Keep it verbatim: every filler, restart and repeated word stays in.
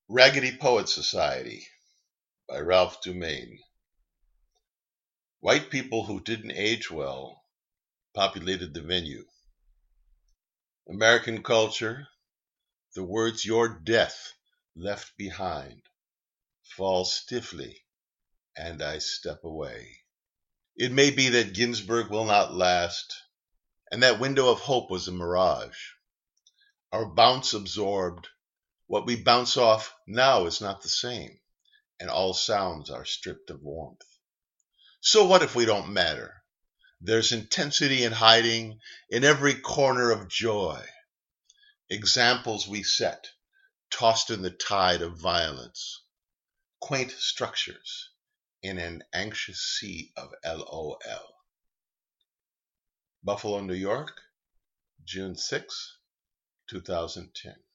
Raggedy Poet Society by Ralph Dumaine. White people who didn't age well populated the venue. American culture, the words "your death left behind" fall stiffly, and I step away. It may be that Ginsberg will not last, and that window of hope was a mirage. Our bounce absorbed, what we bounce off now is not the same, and all sounds are stripped of warmth. So what if we don't matter? There's intensity in hiding in every corner of joy. Examples we set, tossed in the tide of violence. Quaint structures in an anxious sea of LOL. Buffalo, New York, June sixth, two thousand ten.